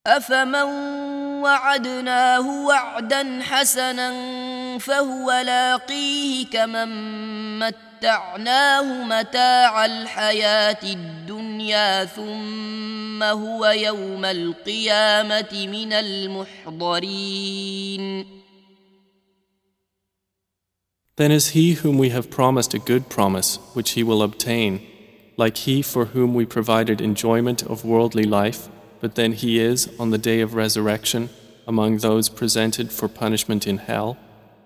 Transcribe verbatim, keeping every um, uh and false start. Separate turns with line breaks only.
أفمن وعدناه وعدا حسنا فهو لاقيه كمن متعناه متاع الحياة الدنيا ثم هو يوم القيامة من المحضرين.
Then is he whom we have promised a good promise, which he will obtain, like he for whom we provided enjoyment of worldly life, but then he is, on the day of resurrection, among those presented for punishment in hell.